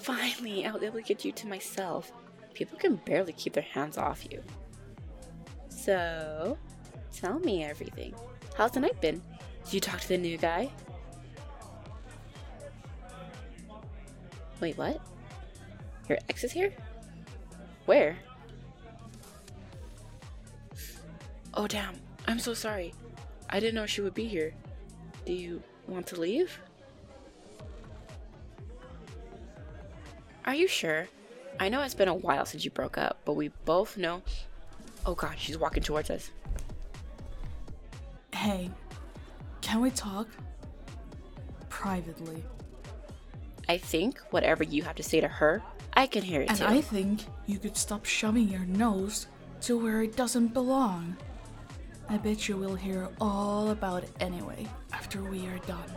Finally, I was able to get you to myself. People can barely keep their hands off you. So, tell me everything. How's the night been? Did you talk to the new guy? Wait, what? Your ex is here? Where? Oh damn, I'm so sorry. I didn't know she would be here. Do you want to leave? Are you sure? I know it's been a while since you broke up, but we both know... Oh god, she's walking towards us. Hey, can we talk? Privately. I think whatever you have to say to her, I can hear it And too. I think you could stop shoving your nose to where it doesn't belong. I bet you will hear all about it anyway, after we are done.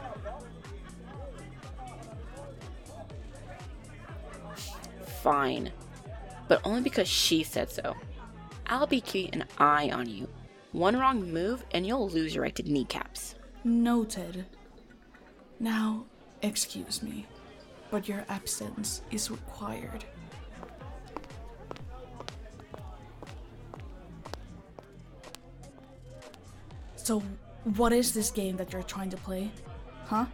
Fine. But only because she said so. I'll be keeping an eye on you. One wrong move and you'll lose your erected kneecaps. Noted. Now, excuse me, but your absence is required. So, what is this game that you're trying to play? Huh?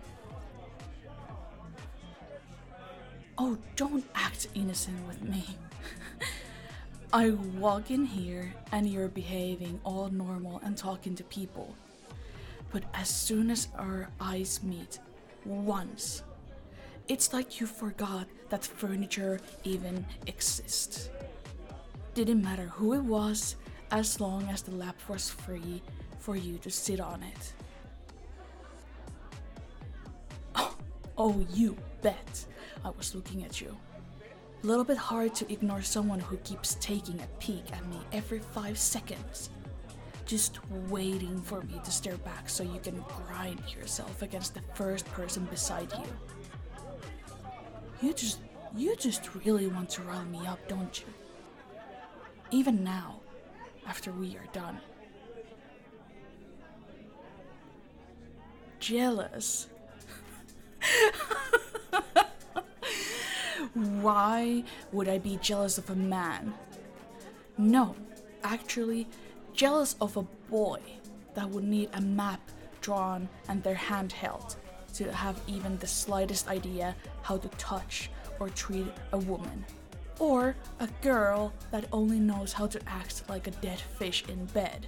Oh, don't act innocent with me. I walk in here and you're behaving all normal and talking to people. But as soon as our eyes meet, once, it's like you forgot that furniture even exists. Didn't matter who it was, as long as the lap was free for you to sit on it. Oh, you bet I was looking at you. A little bit hard to ignore someone who keeps taking a peek at me every 5 seconds. Just waiting for me to stare back so you can grind yourself against the first person beside you. You just really want to rile me up, don't you? Even now, after we are done. Jealous? Why would I be jealous of a man? No, actually, jealous of a boy that would need a map drawn and their hand held to have even the slightest idea how to touch or treat a woman. Or a girl that only knows how to act like a dead fish in bed.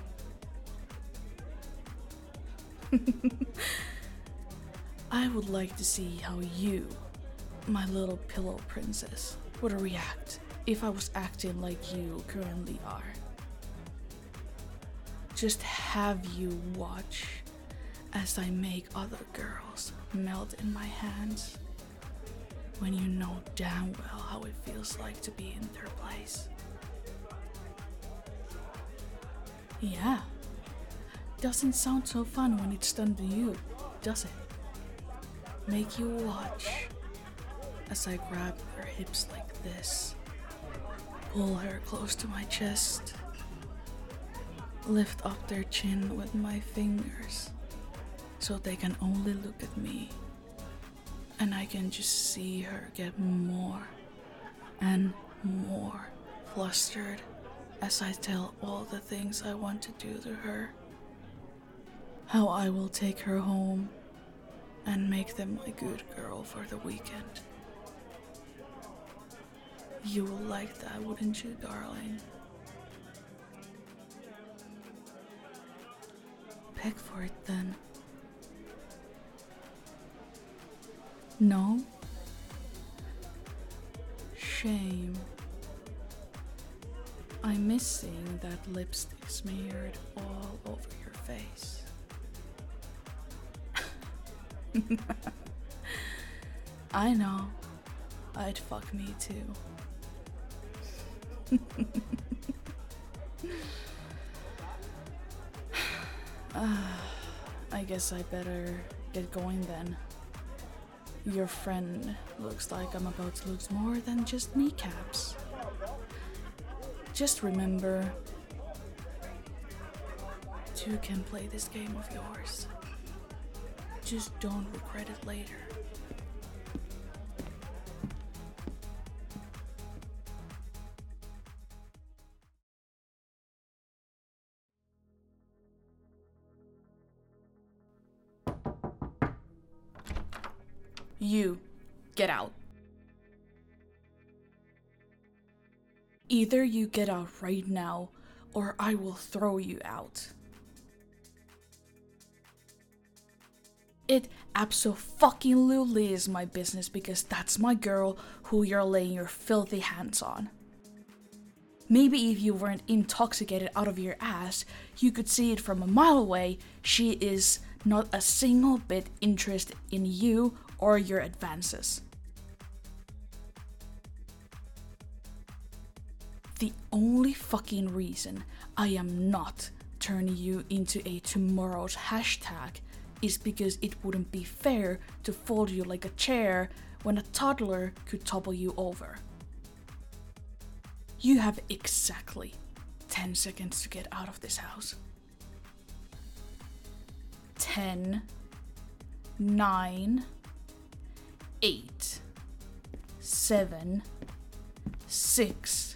I would like to see how you, my little pillow princess, would react if I was acting like you currently are. Just have you watch as I make other girls melt in my hands when you know damn well how it feels like to be in their place. Yeah, doesn't sound so fun when it's done to you, does it? Make you watch as I grab her hips like this, pull her close to my chest, lift up their chin with my fingers so they can only look at me, and I can just see her get more and more flustered as I tell all the things I want to do to her. How I will take her home and make them my good girl for the weekend. You will like that, wouldn't you, darling? Beg for it then. No? Shame. I miss seeing that lipstick smeared all over your face. I know. I'd fuck me too. I guess I better get going then. Your friend looks like I'm about to lose more than just kneecaps. Just remember, two can play this game of yours. Just don't regret it later. You, get out. Either you get out right now, or I will throw you out. It abso-fucking-lutely is my business because that's my girl who you're laying your filthy hands on. Maybe if you weren't intoxicated out of your ass, you could see it from a mile away. She is not a single bit interested in you or your advances. The only fucking reason I am not turning you into a tomorrow's hashtag is because it wouldn't be fair to fold you like a chair when a toddler could topple you over. You have exactly 10 seconds to get out of this house. 10, 9, 8, 7, 6.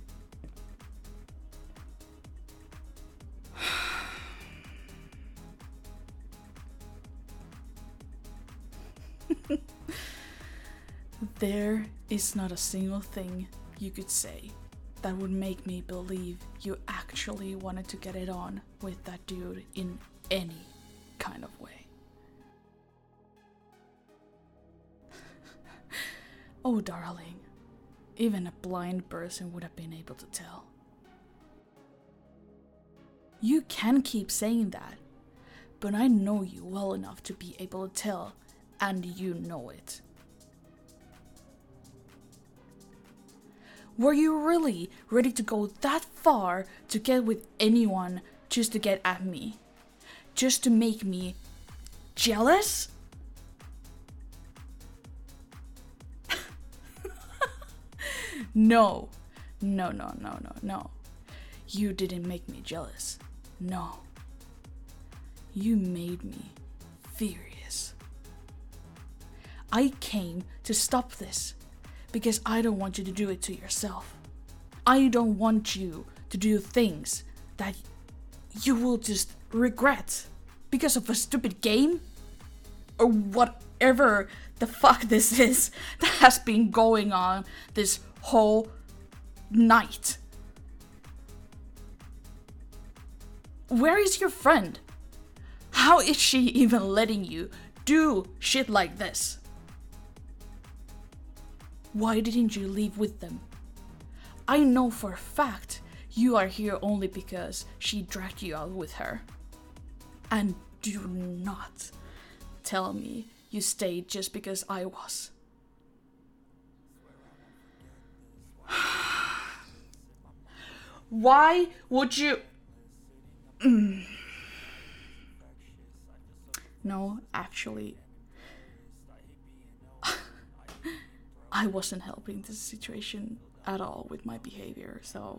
There is not a single thing you could say that would make me believe you actually wanted to get it on with that dude in any kind of way. Oh, darling, even a blind person would have been able to tell. You can keep saying that, but I know you well enough to be able to tell, and you know it. Were you really ready to go that far to get with anyone just to get at me? Just to make me jealous? No. No. You didn't make me jealous. No. You made me furious. I came to stop this because I don't want you to do it to yourself. I don't want you to do things that you will just regret because of a stupid game or whatever the fuck this is that has been going on this whole night. Where is your friend? How is she even letting you do shit like this? Why didn't you leave with them? I know for a fact you are here only because she dragged you out with her. And do not tell me you stayed just because I was. Why would you... No, actually, I wasn't helping this situation at all with my behavior, so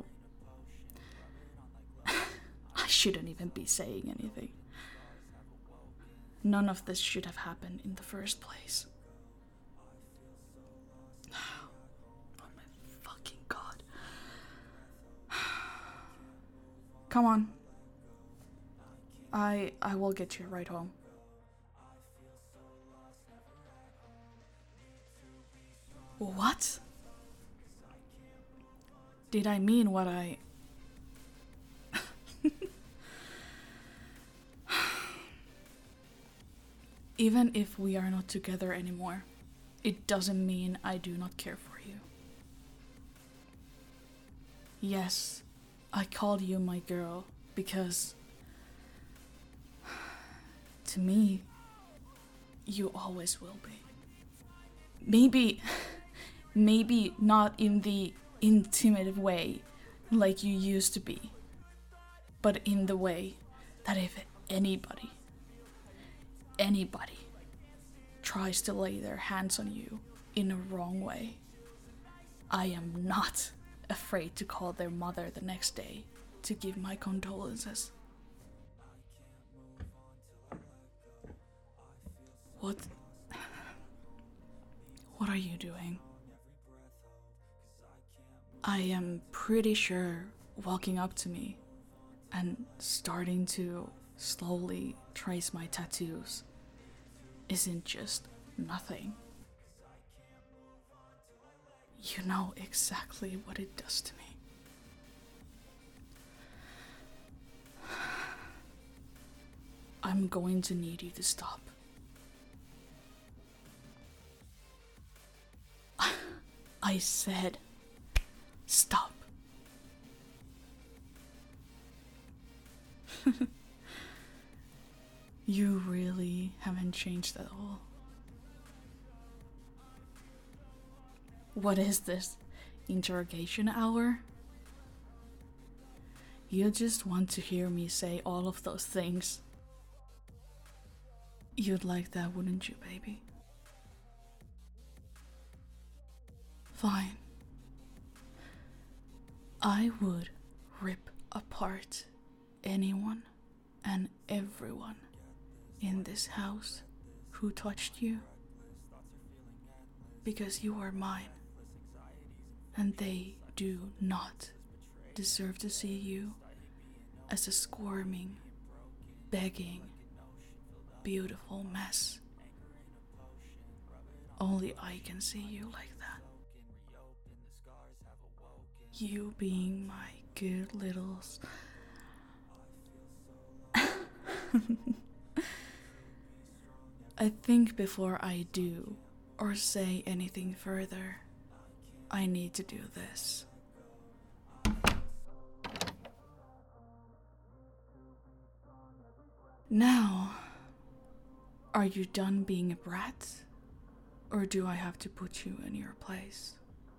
I shouldn't even be saying anything. None of this should have happened in the first place. Oh my fucking god. Come on. I will get you right home. What? Did I mean what I... Even if we are not together anymore, it doesn't mean I do not care for you. Yes, I called you my girl because... to me, you always will be. Maybe not in the intimate way like you used to be, but in the way that if anybody tries to lay their hands on you in a wrong way, I am not afraid to call their mother the next day to give my condolences. What are you doing? I am pretty sure walking up to me and starting to slowly trace my tattoos isn't just nothing. You know exactly what it does to me. I'm going to need you to stop. I said, stop. You really haven't changed at all. What is this? Interrogation hour? You just want to hear me say all of those things. You'd like that, wouldn't you, baby? Fine. I would rip apart anyone and everyone in this house who touched you, because you are mine, and they do not deserve to see you as a squirming, begging, beautiful mess. Only I can see you like that. You being my good littles. I think before I do or say anything further, I need to do this. Now, are you done being a brat? Or do I have to put you in your place?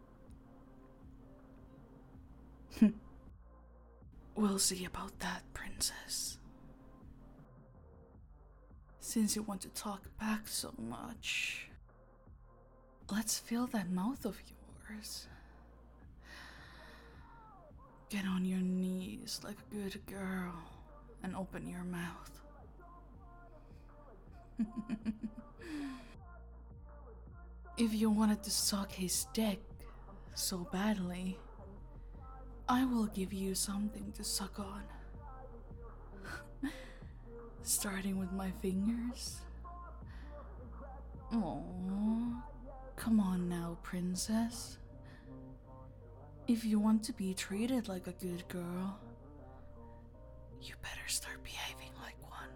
We'll see about that, princess. Since you want to talk back so much, let's feel that mouth of yours. Get on your knees like a good girl and open your mouth. If you wanted to suck his dick so badly, I will give you something to suck on. Starting with my fingers. Aww, come on now, princess. If you want to be treated like a good girl, you better start behaving like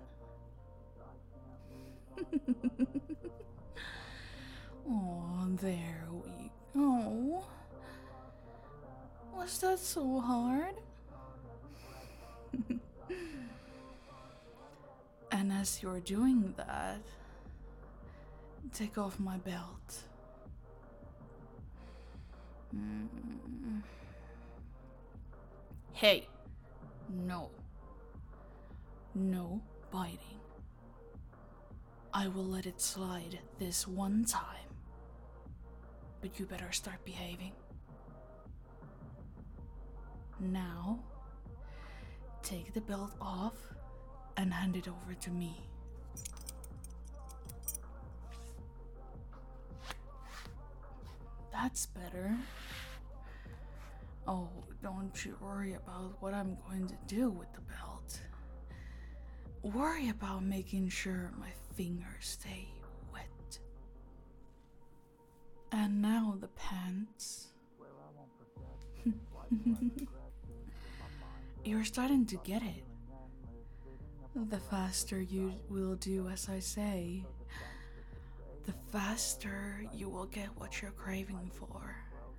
one. Oh, there we go. Was that so hard? And as you're doing that, take off my belt. Hey, no. No biting. I will let it slide this one time, but you better start behaving. Now, take the belt off and hand it over to me. That's better. Oh, don't you worry about what I'm going to do with the belt. Worry about making sure my fingers stay wet. And now the pants. You're starting to get it. The faster you will do as I say, the faster you will get what you're craving for.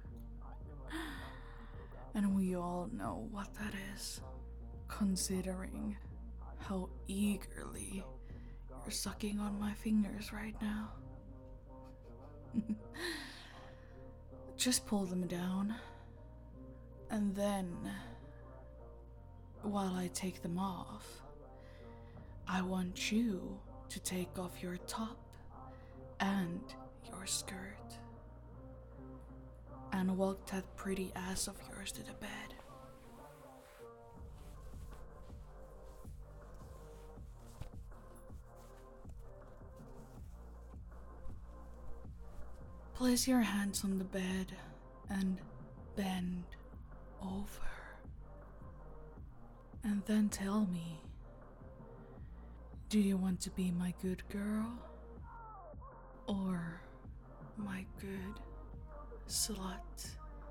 And we all know what that is, considering how eagerly you're sucking on my fingers right now. Just pull them down, and then, while I take them off, I want you to take off your top and your skirt and walk that pretty ass of yours to the bed. Place your hands on the bed and bend over. And then tell me, do you want to be my good girl or my good slut.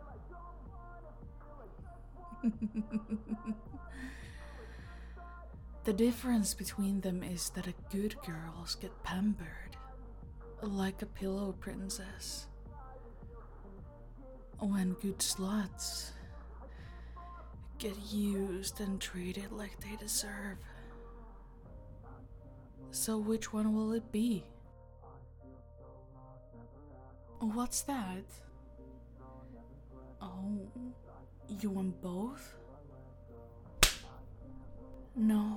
The difference between them is that a good girls get pampered, like a pillow princess, when good sluts get used and treated like they deserve. So which one will it be? What's that? Oh, you want both? No.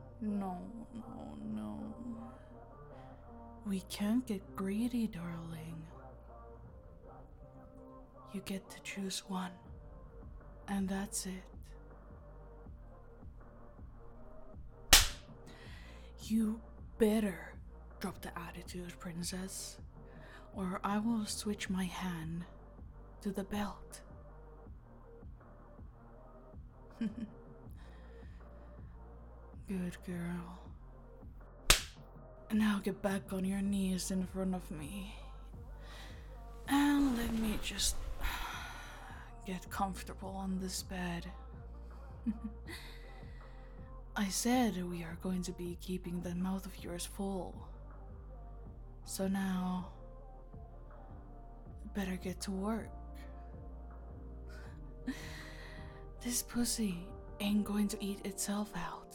We can't get greedy, darling. You get to choose one, and that's it. You better drop the attitude, princess, or I will switch my hand to the belt. Good girl. Now get back on your knees in front of me. And let me just get comfortable on this bed. I said we are going to be keeping that mouth of yours full. So now, better get to work. This pussy ain't going to eat itself out.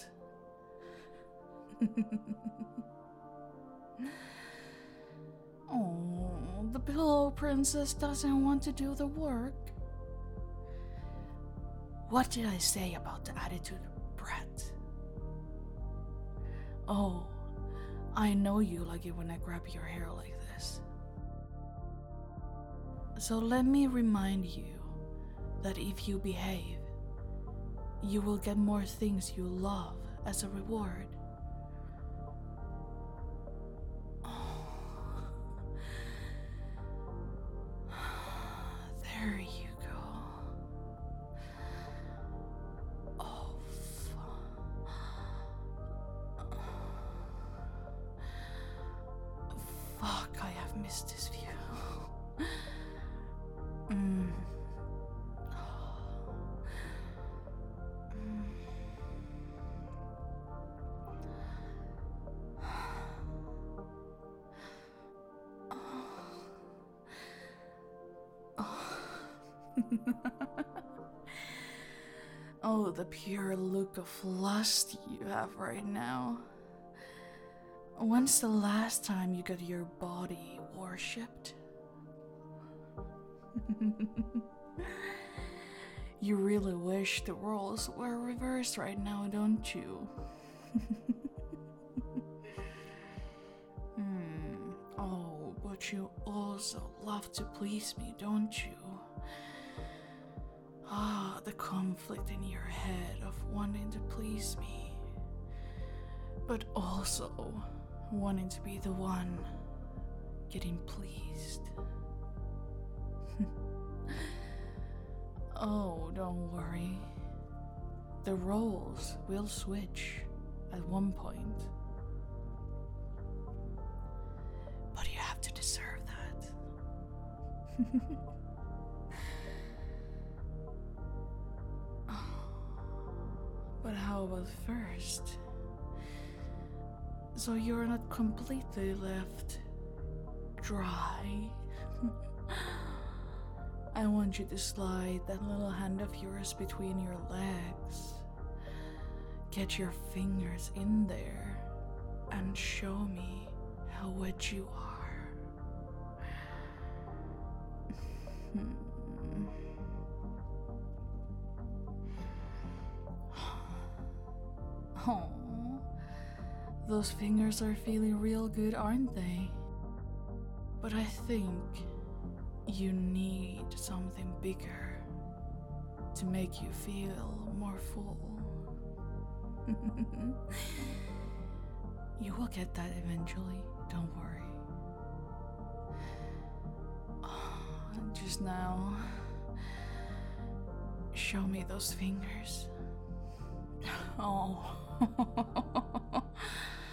Oh, the pillow princess doesn't want to do the work. What did I say about the attitude, brat? Oh, I know you like it when I grab your hair like this. So let me remind you that if you behave, you will get more things you love as a reward. There you go. Oh, fuck, I have missed this view. Oh, the pure look of lust you have right now. When's the last time you got your body worshipped? You really wish the roles were reversed right now, don't you? Oh, but you also love to please me, don't you? Ah, the conflict in your head of wanting to please me, but also wanting to be the one getting pleased. Oh, don't worry. The roles will switch at one point. But you have to deserve that. But how about first? So you're not completely left dry. I want you to slide that little hand of yours between your legs. Get your fingers in there and show me how wet you are. Oh, those fingers are feeling real good, aren't they? But I think you need something bigger to make you feel more full. You will get that eventually, don't worry. Just now, show me those fingers. Oh,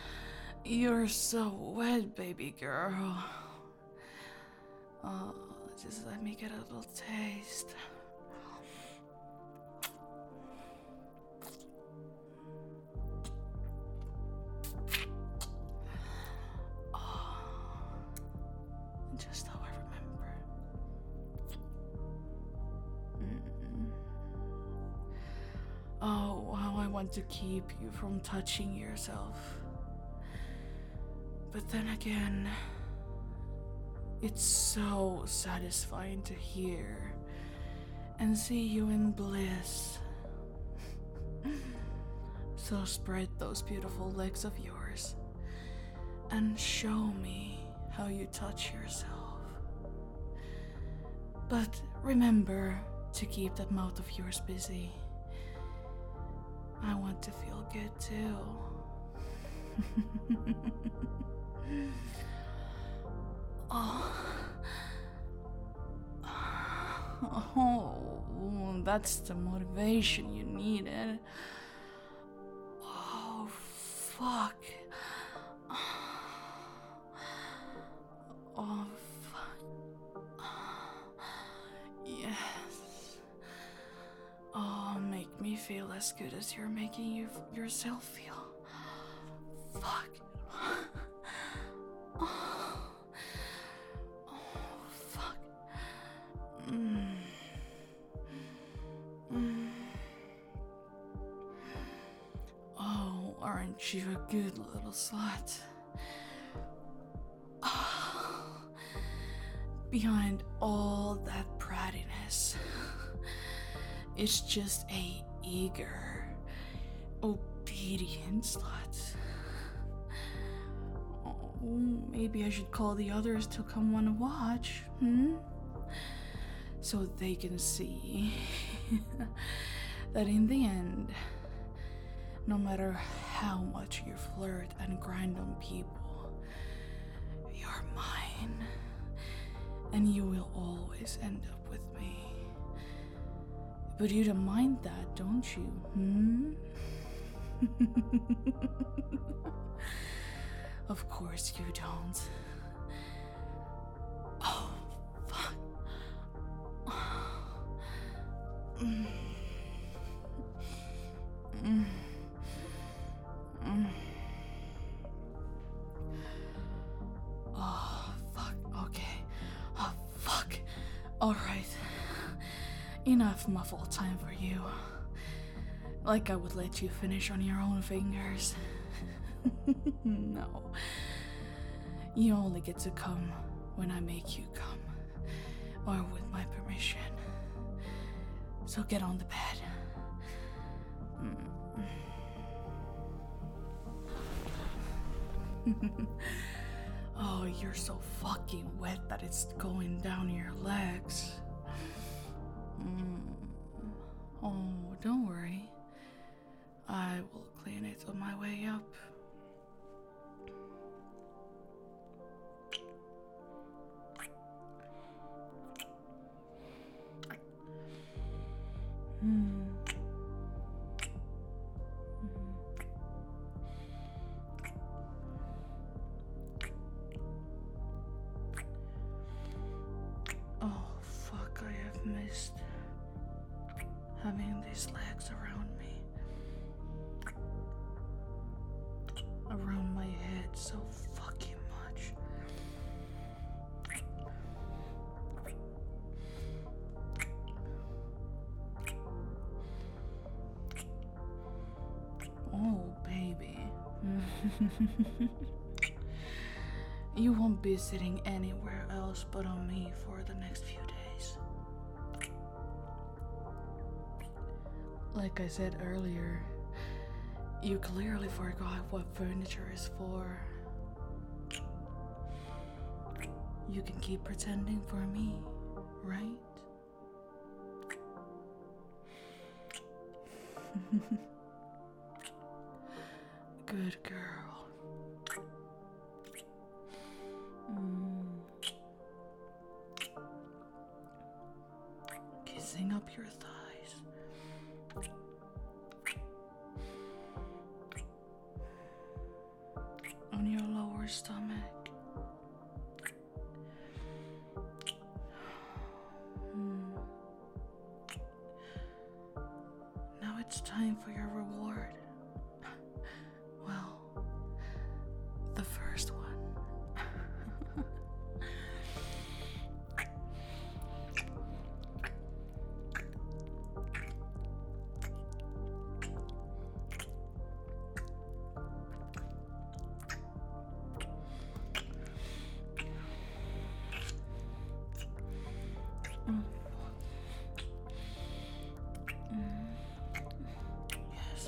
you're so wet, baby girl. just let me get a little taste. Just how I remember. Oh, how I want to keep you from touching yourself. But then again, it's so satisfying to hear and see you in bliss. So spread those beautiful legs of yours and show me how you touch yourself. But remember to keep that mouth of yours busy. I want to feel good too. Oh, that's the motivation you needed. Oh, fuck. Oh, fuck. Yes. Oh, make me feel as good as you're making yourself feel. Fuck. Oh, fuck. Oh, aren't you a good little slut? Behind all that brattiness, it's just a eager, obedient slut. Oh, maybe I should call the others to come on a watch, so they can see that in the end, no matter how much you flirt and grind on people, you're mine. And you will always end up with me. But you don't mind that, don't you? Of course you don't. Oh, fuck. Oh, fuck. Okay. Oh, fuck. Alright. Enough muffle time for you. Like I would let you finish on your own fingers. No. You only get to come when I make you come. Or with my permission. So get on the bed. Oh, you're so fucking wet that it's going down your legs. Oh, don't worry. I will clean it on my way up. Oh, fuck, I have missed having these legs around me. Around my head so fucking much. Oh, baby. You won't be sitting anywhere else but on me for the next few days. Like I said earlier, you clearly forgot what furniture is for. You can keep pretending for me, right? Good girl. Kissing up your thighs. On your lower stomach. time for your reward. Well, the first one. Yes.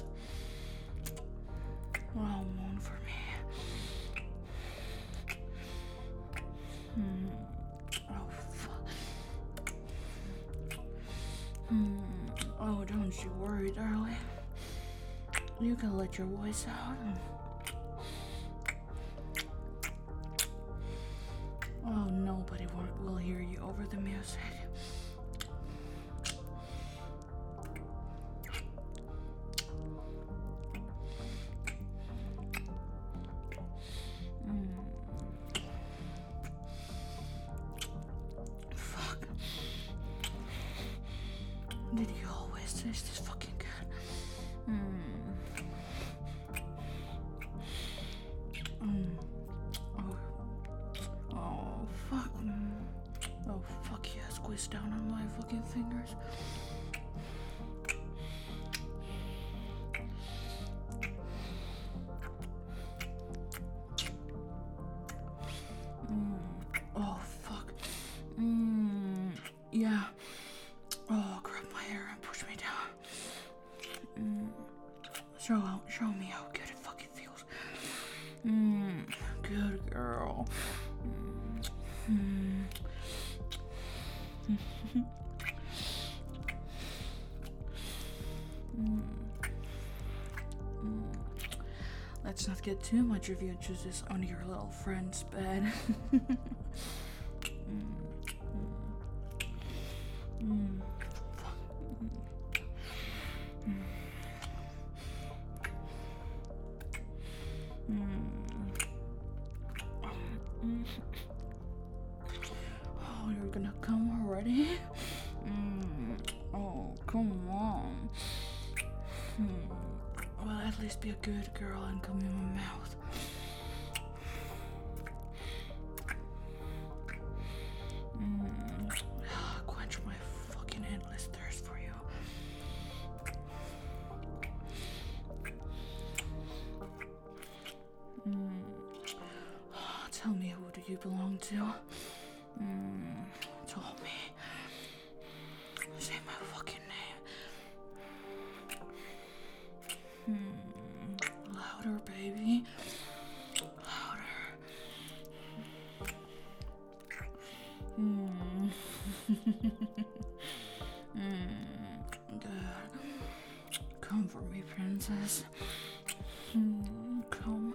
Oh, moan for me. Oh, fuck. Oh, don't you worry, darling. You can let your voice out. Oh, nobody will hear you over the music. Fuck. Did you always taste this fucking good? Oh, fuck. Oh, fuck yeah, squeeze down on my fucking fingers. Oh, fuck. Yeah. Oh, grab my hair and push me down. Show me how good it fucking feels. Good girl. Let's not get too much of your juices on your little friend's bed. Oh, you're gonna come already? Oh, come on. Well, at least be a good girl and come in my mouth. Quench my fucking endless thirst for you. Tell me, who do you belong to? Tell me. Say my fucking name. Louder, baby. Louder. Good. Come for me, princess. Come.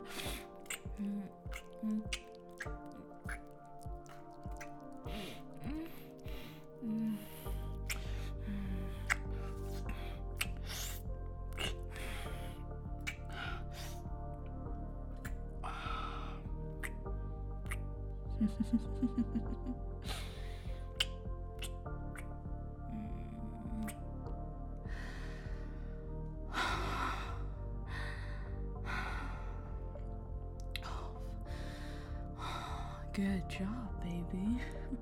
Good job, baby.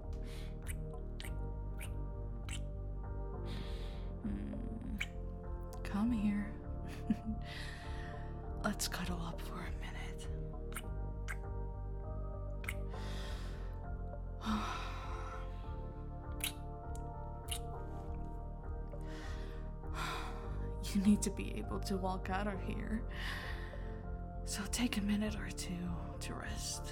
Come here. Let's cuddle up for a minute. You need to be able to walk out of here. So take a minute or two to rest.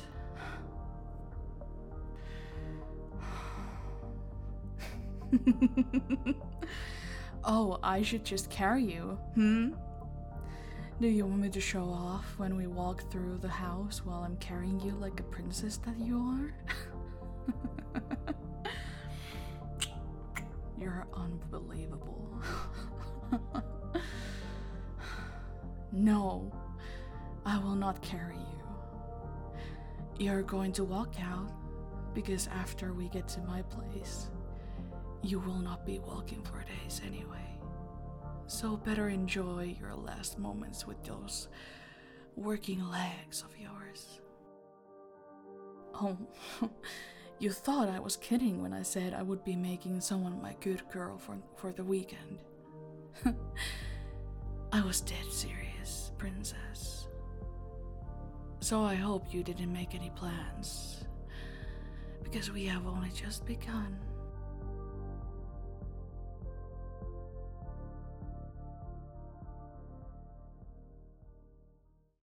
Oh, I should just carry you, Do you want me to show off when we walk through the house while I'm carrying you like a princess that you are? You're unbelievable. No, I will not carry you. You're going to walk out because after we get to my place, you will not be walking for days anyway. So better enjoy your last moments with those working legs of yours. Oh, you thought I was kidding when I said I would be making someone my good girl for the weekend. I was dead serious, princess. So I hope you didn't make any plans, because we have only just begun.